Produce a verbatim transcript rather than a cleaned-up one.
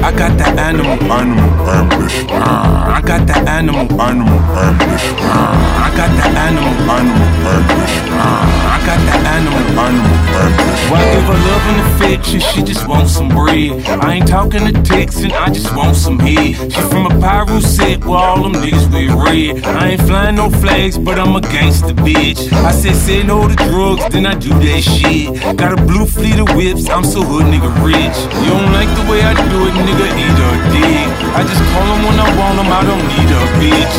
I got that animal, animal ambition. I got that animal, animal ambition. I got that animal, animal ambition. I got that animal, animal ambition. Why give her love and affection? She just wants some bread. I ain't talking to texting, I just want some head. She from a pyro set where all them niggas wear red. I ain't flying no flags, but I'm a gangster bitch. I said say no to drugs, then I do that shit. Got a blue fleet of whips, I'm so hood nigga rich. You don't like the way I do it, nigga, eat a dick. I just call him when I want him, I don't need a bitch.